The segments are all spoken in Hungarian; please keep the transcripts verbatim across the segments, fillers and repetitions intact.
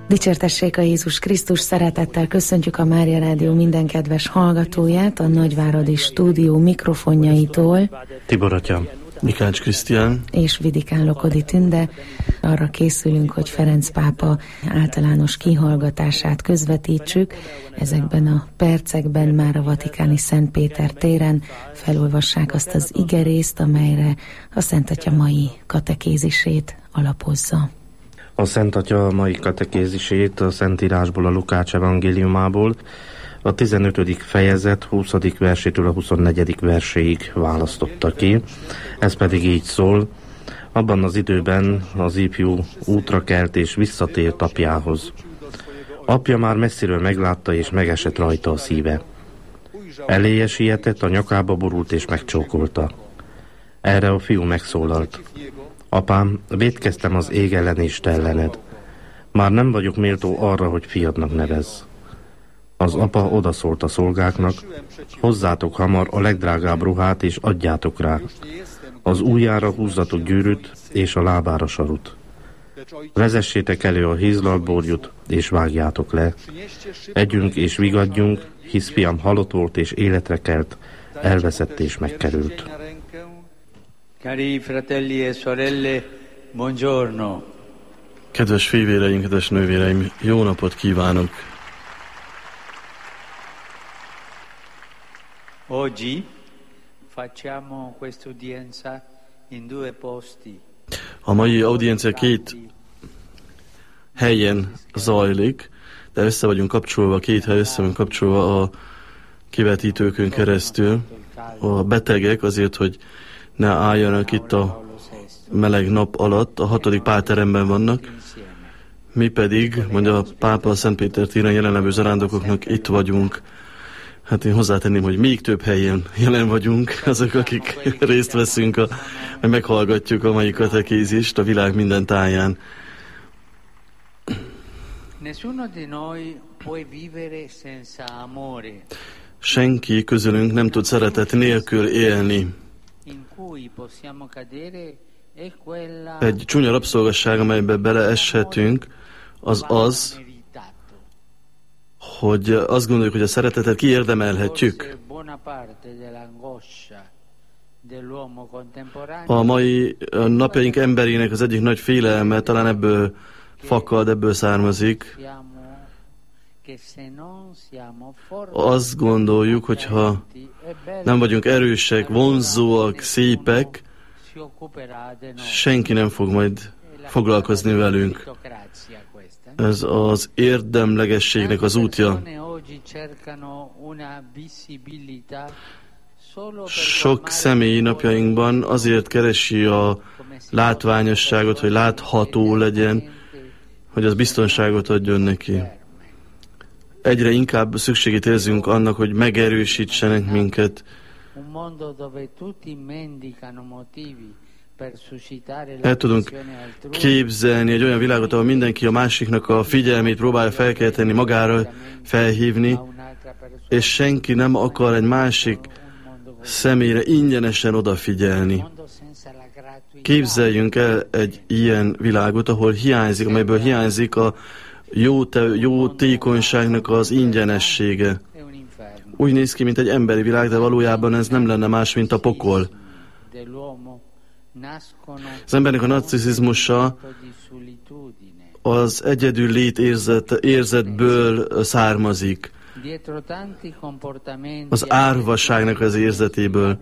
Dicsértessék a Jézus Krisztus, szeretettel köszöntjük a Mária Rádió minden kedves hallgatóját a Nagyváradi Stúdió mikrofonjaitól. Tibor atya, Mikács Krisztián és Vidikán Lokodi Tünde. Arra készülünk, hogy Ferenc pápa általános kihallgatását közvetítsük. Ezekben a percekben már a vatikáni Szent Péter téren felolvassák azt az igerészt, amelyre a Szent Atya mai katekézisét alapozza. A Szent Atya mai katekézisét a Szentírásból, a Lukács evangéliumából, a tizenötödik fejezet huszadik versétől a huszonnegyedik verséig választotta ki. Ez pedig így szól: abban az időben az ifjú útra kelt és visszatért apjához. Apja már messziről meglátta, és megesett rajta a szíve. Eléje sietett, a nyakába borult és megcsókolta. Erre a fiú megszólalt: apám, vétkeztem az ég ellen és te ellened. Már nem vagyok méltó arra, hogy fiadnak nevezz. Az apa odaszólt a szolgáknak: hozzátok hamar a legdrágább ruhát, és adjátok rá. Az ujjára húzzatok gyűrűt, és a lábára sarut. Vezessétek elő a hízlalborjút, és vágjátok le. Együnk és vigadjunk, hisz fiam halott volt, és életre kelt, elveszett és megkerült. Cari fratelli e sorelle, buongiorno. Kedves fivéreim, kedves nővéreim, jó napot kívánok! Oggi facciamo questa udienza in due posti. A mai audiencia két helyen zajlik, de össze vagyunk kapcsolva, két hely össze vagyunk kapcsolva a kivetítőkön keresztül. A betegek azért, hogy ne álljanak itt a meleg nap alatt, a hatodik pálteremben vannak. Mi pedig, mondja a pápa a Szent Péter téren jelenlevő zarándokoknak, itt vagyunk. Hát én hozzátenném, hogy még több helyen jelen vagyunk, azok, akik részt veszünk, a, hogy meghallgatjuk a mai katekézist a világ minden táján. Senki közülünk nem tud szeretet nélkül élni. Egy csúnya rabszolgasság, amelybe beleeshetünk, az az, hogy azt gondoljuk, hogy a szeretetet kiérdemelhetjük. A mai a napjaink emberének az egyik nagy félelme talán ebből fakad, ebből származik. Azt gondoljuk, hogyha nem vagyunk erősek, vonzóak, szépek, senki nem fog majd foglalkozni velünk. Ez az érdemlegességnek az útja. Sok személy napjainkban azért keresi a látványosságot, hogy látható legyen, hogy az biztonságot adjon neki. Egyre inkább szükségét érzünk annak, hogy megerősítsenek minket. El tudunk képzelni egy olyan világot, ahol mindenki a másiknak a figyelmét próbálja felkelteni, magára felhívni, és senki nem akar egy másik személyre ingyenesen odafigyelni. Képzeljünk el egy ilyen világot, ahol hiányzik, amelyből hiányzik a jó, te, jó tékonyságnak az ingyenessége. Úgy néz ki, mint egy emberi világ, de valójában ez nem lenne más, mint a pokol. Az embernek a narciszizmusa az egyedül lét érzet, érzetből származik. Az árvaságnak az érzetéből.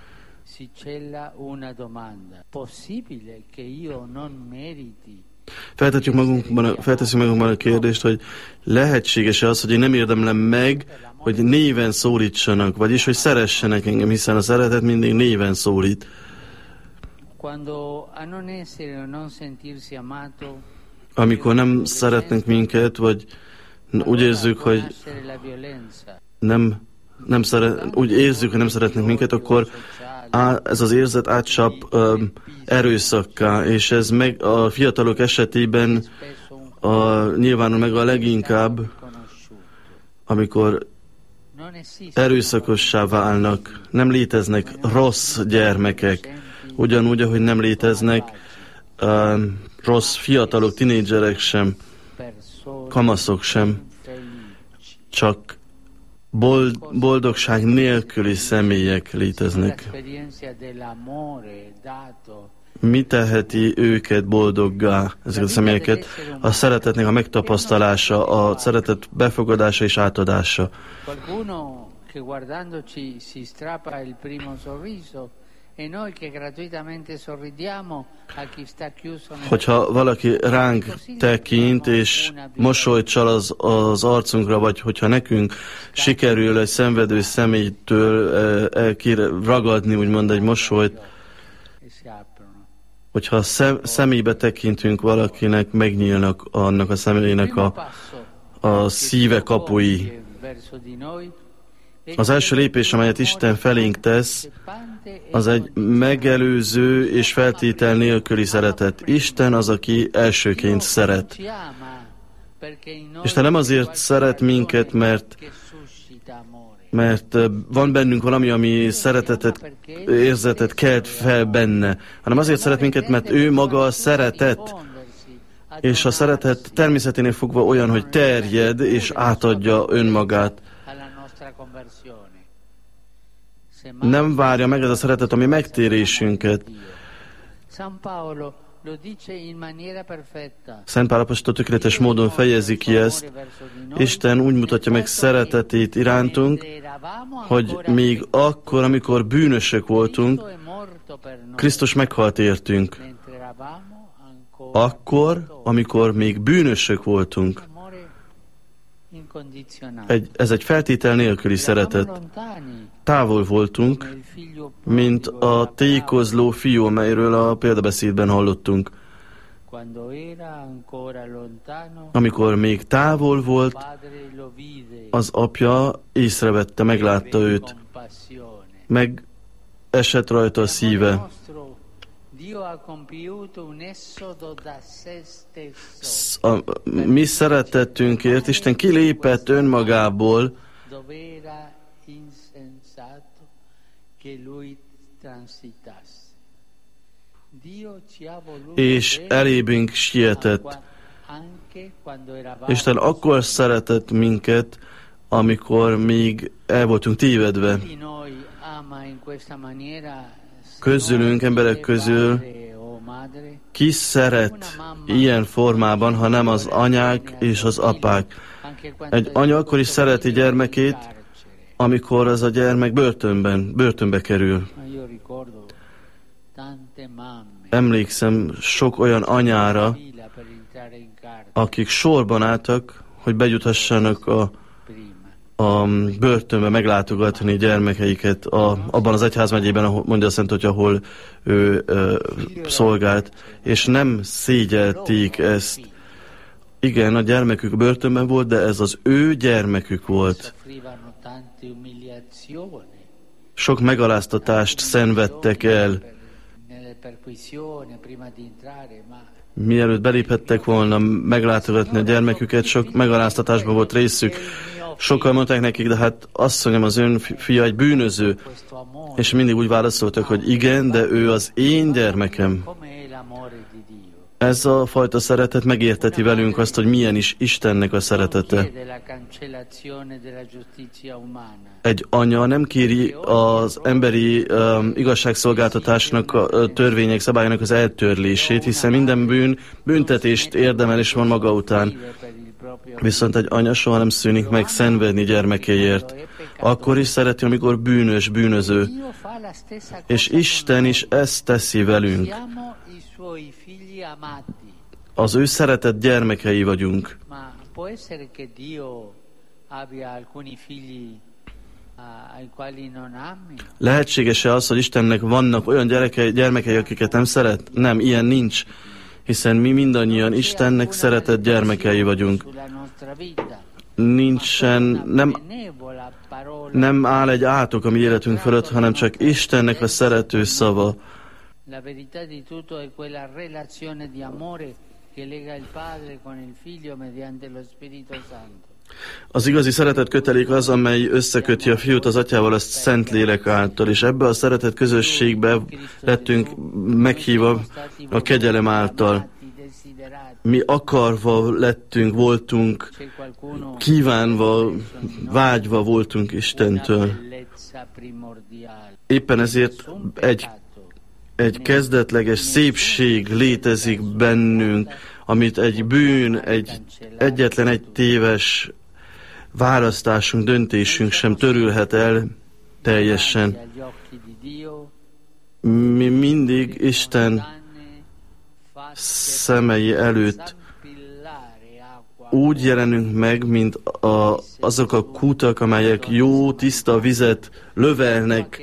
Feltetjük magunkban, feltesszük magunkban a kérdést, hogy lehetséges-e az, hogy én nem érdemlem meg, hogy néven szólítsanak, vagyis, hogy szeressenek engem, hiszen a szeretet mindig néven szólít. Amikor nem szeretnek minket, vagy úgy érzük, hogy nem, nem szeret, úgy érzük, hogy nem szeretnek minket, akkor á, ez az érzet átcsap ö, erőszakká, és ez meg a fiatalok esetében a, nyilvánul meg a leginkább, amikor erőszakossá válnak. Nem léteznek rossz gyermekek, ugyanúgy, ahogy nem léteznek uh, rossz fiatalok, tinédzserek sem. kamaszok sem, csak bold, boldogság nélküli személyek léteznek. Mi teheti őket boldoggá, ezeket a személyeket? A szeretetnek a megtapasztalása, a szeretet befogadása és átadása. Hogyha valaki ránk tekint, és mosolyt csal az, az arcunkra, vagy hogyha nekünk sikerül egy szenvedő személytől elkiragadni, úgymond egy mosolyt, hogyha szem, személybe tekintünk valakinek, megnyílnak annak a személynek a, a szíve kapui. Az első lépés, amelyet Isten felénk tesz, az egy megelőző és feltétel nélküli szeretet. Isten az, aki elsőként szeret. Isten nem azért szeret minket, mert, mert van bennünk valami, ami szeretetet, érzetet kelt fel benne, hanem azért szeret minket, mert ő maga a szeretet. És a szeretet természeténél fogva olyan, hogy terjed és átadja önmagát. Nem várja meg ez a szeretet a mi megtérésünket. Szent Pál apostol tökéletes módon fejezi ki ezt. Isten úgy mutatja meg szeretetét irántunk, hogy még akkor, amikor bűnösök voltunk, Krisztus meghalt értünk. Akkor, amikor még bűnösök voltunk. Egy, ez egy feltétel nélküli szeretet. Távol voltunk, mint a tékozló fiú, melyről a példabeszédben hallottunk. Amikor még távol volt, az apja észrevette, meglátta őt. Meg esett rajta a szíve. A mi szeretetünkért Isten kilépett önmagából, és elébünk sietett. Isten akkor szeretett minket, amikor még el voltunk tévedve. Közülünk, emberek közül ki szeret ilyen formában, ha nem az anyák és az apák. Egy anya akkor is szereti gyermekét, amikor az a gyermek börtönben, börtönbe kerül. Emlékszem sok olyan anyára, akik sorban álltak, hogy bejuthassanak a, a börtönbe meglátogatni gyermekeiket, a, abban az egyházmegyében, ahol, mondja a Szent Atya, ahol ő ö, szolgált, és nem szégyelték ezt. Igen, a gyermekük börtönben volt, de ez az ő gyermekük volt. Sok megaláztatást szenvedtek el. Mielőtt beléphettek volna meglátogatni a gyermeküket, sok megaláztatásban volt részük. Sokan mondták nekik, de hát asszonyom, az ön fia egy bűnöző. És mindig úgy válaszoltak, hogy igen, de ő az én gyermekem. Ez a fajta szeretet megérteti velünk azt, hogy milyen is Istennek a szeretete. Egy anya nem kéri az emberi um, igazságszolgáltatásnak, a törvények, szabályának az eltörlését, hiszen minden bűn büntetést érdemel és van maga után. Viszont egy anya soha nem szűnik meg szenvedni gyermekéért. Akkor is szereti, amikor bűnös, bűnöző. És Isten is ezt teszi velünk. Az ő szeretett gyermekei vagyunk. Lehetséges-e az, hogy Istennek vannak olyan gyerekei, gyermekei, akiket nem szeret? Nem, ilyen nincs. Hiszen mi mindannyian Istennek szeretett gyermekei vagyunk. Nincsen, nem, nem áll egy átok a mi életünk fölött, hanem csak Istennek a szerető szava. Az igazi szeretet kötelék az, amely összeköti a fiút az atyával a Szentlélek által, és ebbe a szeretet közösségbe lettünk meghívva a kegyelem által. mi akarva lettünk, voltunk, kívánva, vágyva voltunk Istentől. Éppen ezért egy, egy kezdetleges szépség létezik bennünk, amit egy bűn, egy egyetlen egy téves választásunk, döntésünk sem törülhet el teljesen. Mi mindig Isten szemei előtt úgy jelenünk meg, mint a, azok a kutak, amelyek jó, tiszta vizet lövelnek.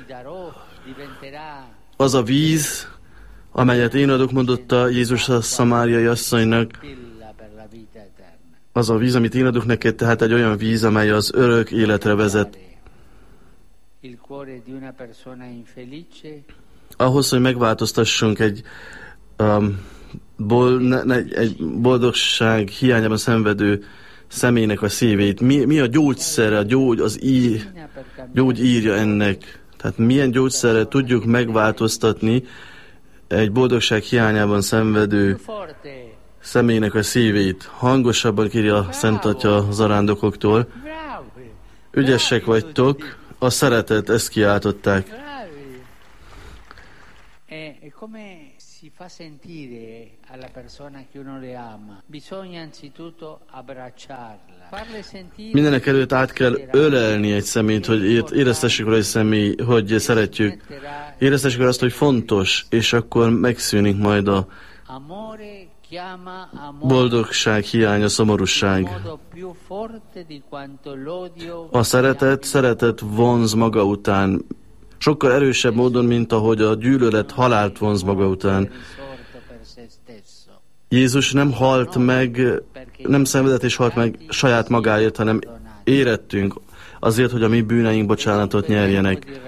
Az a víz, amelyet én adok, mondotta Jézus a szamáriai asszonynak, az a víz, amit én adok neked, tehát egy olyan víz, amely az örök életre vezet. Ahhoz, hogy megváltoztassunk egy, um, bol, ne, ne, egy boldogság hiányában szenvedő személynek a szívét, mi, mi a gyógyszere, a gyógy, az í, gyógyírja ennek? Tehát milyen gyógyszerrel tudjuk megváltoztatni egy boldogság hiányában szenvedő személynek a szívét? Hangosabban kérje a Szent Atya zarándokoktól. Ügyesek vagytok, a szeretet, ezt kiáltották. Mindenek előtt át kell ölelni egy személyt, hogy éreztessük rá egy személy, hogy szeretjük. Éreztessük rá azt, hogy fontos, és akkor megszűnik majd a boldogság hiány, a szomorúság. A szeretet, szeretet vonz maga után, sokkal erősebb módon, mint ahogy a gyűlölet halált vonz maga után. Jézus nem halt meg, nem szenvedett és halt meg saját magáért, hanem érettünk azért, hogy a mi bűneink bocsánatot nyerjenek.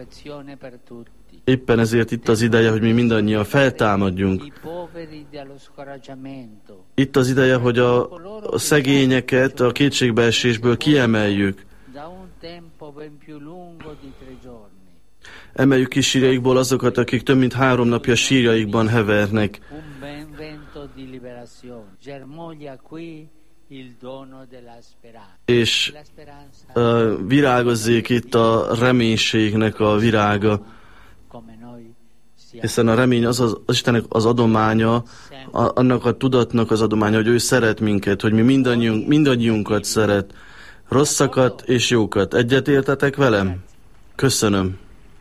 Éppen ezért itt az ideje, hogy mi mindannyian feltámadjunk. Itt az ideje, hogy a, a szegényeket a kétségbeesésből kiemeljük. Emeljük ki sírjaikból azokat, akik több mint három napja sírjaikban hevernek. És uh, virágozzék itt a reménységnek a virága. Hiszen a remény az, az, az Istennek az adománya, a, annak a tudatnak az adománya, hogy ő szeret minket, hogy mi mindannyiunk, mindannyiunkat szeret, rosszakat és jókat. Egyetértetek velem? Köszönöm.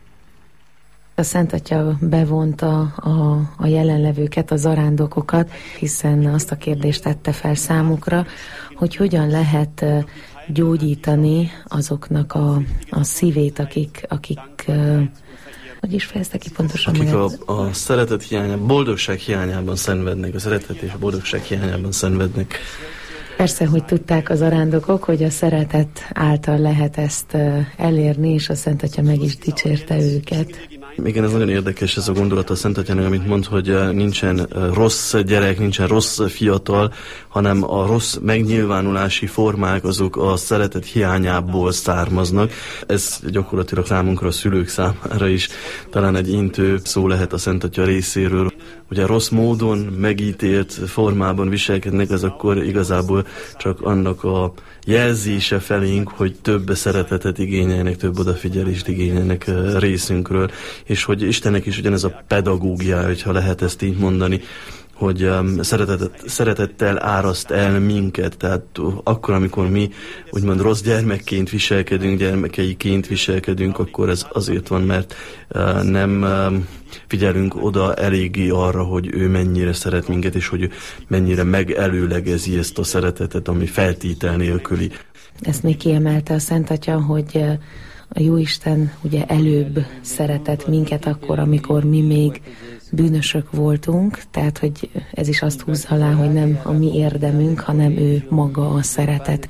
A Szent Atya bevonta a, a jelenlevőket, a zarándokokat, hiszen azt a kérdést tette fel számukra, hogy hogyan lehet gyógyítani azoknak a, a szívét, akik, akik hogy is fejezte ki pontosan? Akik a, a szeretet hiányában, boldogság hiányában szenvednek, a szeretet és a boldogság hiányában szenvednek. Persze, hogy tudták az arándokok, hogy a szeretet által lehet ezt elérni, és a Szent Atya meg is dicsérte őket. Igen, ez nagyon érdekes ez a gondolat a Szent Atyának, amit mond, hogy nincsen rossz gyerek, nincsen rossz fiatal, hanem a rossz megnyilvánulási formák azok a szeretet hiányából származnak. Ez gyakorlatilag számunkra, a szülők számára is talán egy intő szó lehet a Szent Atya részéről. Ugye rossz módon megítélt formában viselkednek, ez akkor igazából csak annak a jelzése felénk, hogy több szeretetet igényelnek, több odafigyelést igényelnek részünkről, és hogy Istennek is ugyanez a pedagógia, hogyha lehet ezt így mondani, hogy um, szeretet, szeretettel áraszt el minket, tehát akkor, amikor mi úgymond rossz gyermekként viselkedünk, gyermekeiként viselkedünk, akkor ez azért van, mert uh, nem um, figyelünk oda eléggé arra, hogy ő mennyire szeret minket, és hogy ő mennyire megelőlegezi ezt a szeretetet, ami feltétel nélküli. Ezt még kiemelte a Szent Atya, hogy a Jóisten ugye előbb szeretett minket akkor, amikor mi még bűnösök voltunk, tehát hogy ez is azt húzza alá, hogy nem a mi érdemünk, hanem ő maga a szeretet.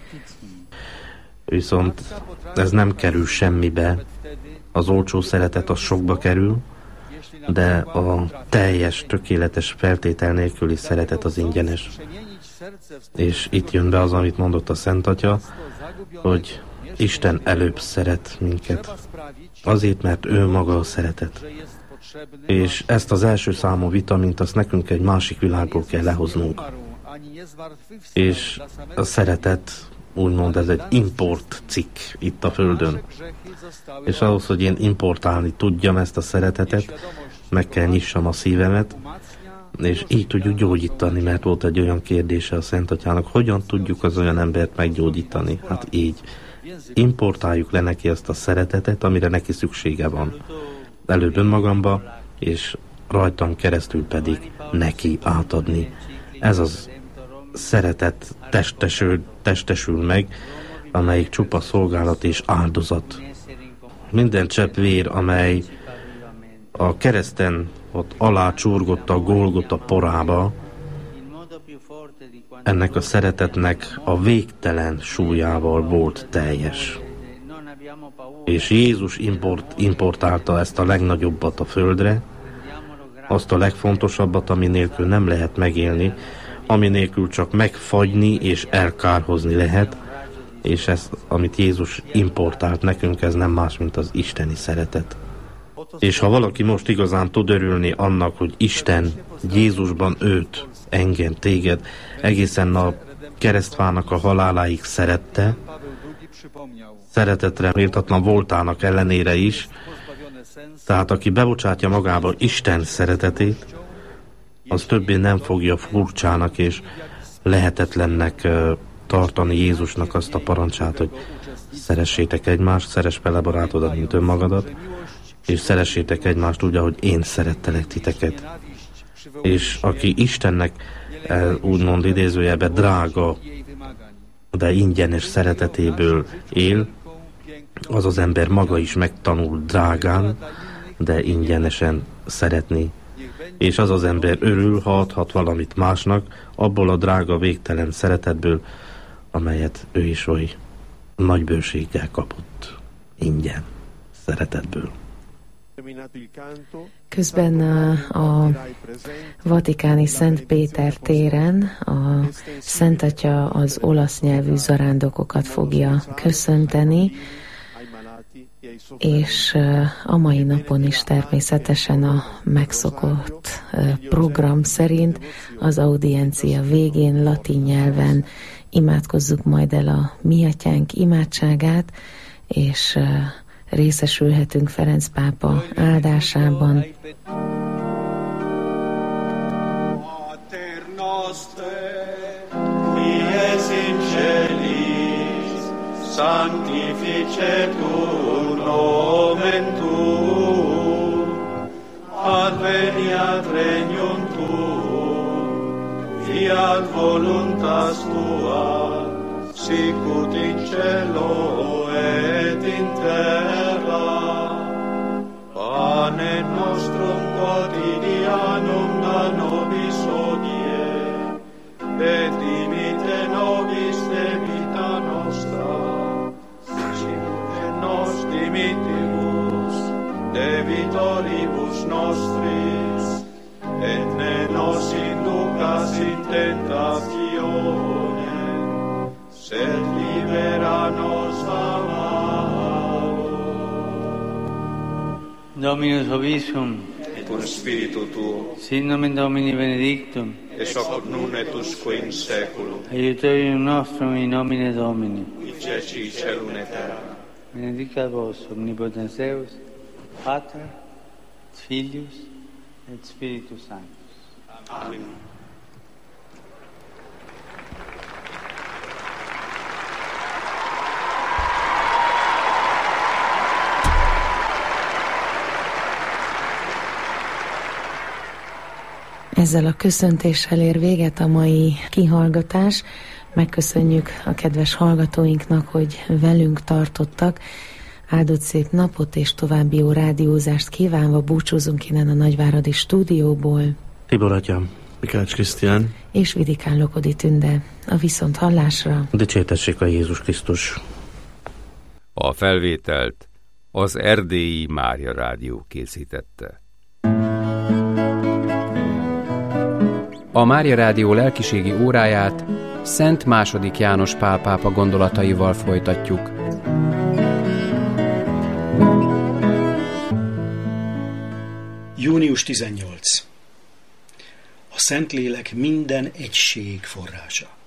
Viszont ez nem kerül semmibe, az olcsó szeretet az sokba kerül, de a teljes, tökéletes, feltétel nélküli szeretet az ingyenes. És itt jön be az, amit mondott a Szent Atya, hogy Isten előbb szeret minket. Azért, mert ő maga a szeretet. És ezt az első számú vitamint, azt nekünk egy másik világból kell lehoznunk. És a szeretet, úgymond ez egy import cikk itt a Földön. És ahhoz, hogy én importálni tudjam ezt a szeretetet, meg kell nyissam a szívemet, és így tudjuk gyógyítani, mert volt egy olyan kérdése a Szent Atyának, hogyan tudjuk az olyan embert meggyógyítani? Hát így. Importáljuk le neki azt a szeretetet, amire neki szüksége van. Előbb önmagamba, és rajtam keresztül pedig neki átadni. Ez az szeretet testesül, testesül meg, amelyik csupa szolgálat és áldozat. Minden csepp vér, amely a kereszten ott alá csurgott a Golgota porába, ennek a szeretetnek a végtelen súlyával volt teljes. És Jézus import, importálta ezt a legnagyobbat a földre, azt a legfontosabbat, ami nélkül nem lehet megélni, ami nélkül csak megfagyni és elkárhozni lehet, és ez, amit Jézus importált nekünk, ez nem más, mint az isteni szeretet. És ha valaki most igazán tud örülni annak, hogy Isten Jézusban őt, engem, téged egészen a keresztfának a haláláig szerette, szeretetre méltatlan voltának ellenére is, tehát aki bebocsátja magába Isten szeretetét, az többé nem fogja furcsának és lehetetlennek tartani Jézusnak azt a parancsát, hogy szeressétek egymást, szeress vele barátodat, mint önmagadat, és szeressétek egymást úgy, ahogy én szerettelek titeket. És aki Istennek úgymond idézőjelbe drága, de ingyenes szeretetéből él, az az ember maga is megtanul drágán, de ingyenesen szeretni. És az az ember örül, ha adhat valamit másnak, abból a drága végtelen szeretetből, amelyet ő is oly nagy bőséggel kapott. Ingyen szeretetből. Közben a, a vatikáni Szent Péter téren a Szent Atya az olasz nyelvű zarándokokat fogja köszönteni, és a mai napon is természetesen a megszokott program szerint az audiencia végén latin nyelven imádkozzuk majd el a Mi Atyánk imádságát, és részesülhetünk Ferenc pápa áldásában. Sanctificetur nomen tuum, adveniat regnum tuum, fiat voluntas tua, sicut in cielo et in terra. Panem nostrum quotidianum da nobis hodie, et dimitte nobis debita nostra, nos dimittimus debitoribus nostris, et ne nos inducas in tentationem, sed libera nos a malo. Dominus vobiscum, et cum spiritu tuo, sit nomen Domini benedictum, et hoc nun et usque in saeculum, aiuterium nostrum in nomine Domini, qui feci caelum et terra. Benedicat vos omnipotens Deus, Pater, Filius et Spiritus Sanctus. Amen. Ezzel a köszöntéssel ér véget a mai kihallgatás. Megköszönjük a kedves hallgatóinknak, hogy velünk tartottak. Áldott szép napot és további jó rádiózást kívánva búcsúzunk innen a Nagyváradi stúdióból. Tibor atyám, Mikács Krisztián és Vidikán Lokodi Tünde. A viszont hallásra. Dicsértessék a Jézus Krisztus. A felvételt az Erdélyi Mária Rádió készítette. A Mária Rádió lelkiségi óráját Szent második János Pál pápa gondolataival folytatjuk. június tizennyolc. A Szentlélek minden egység forrása.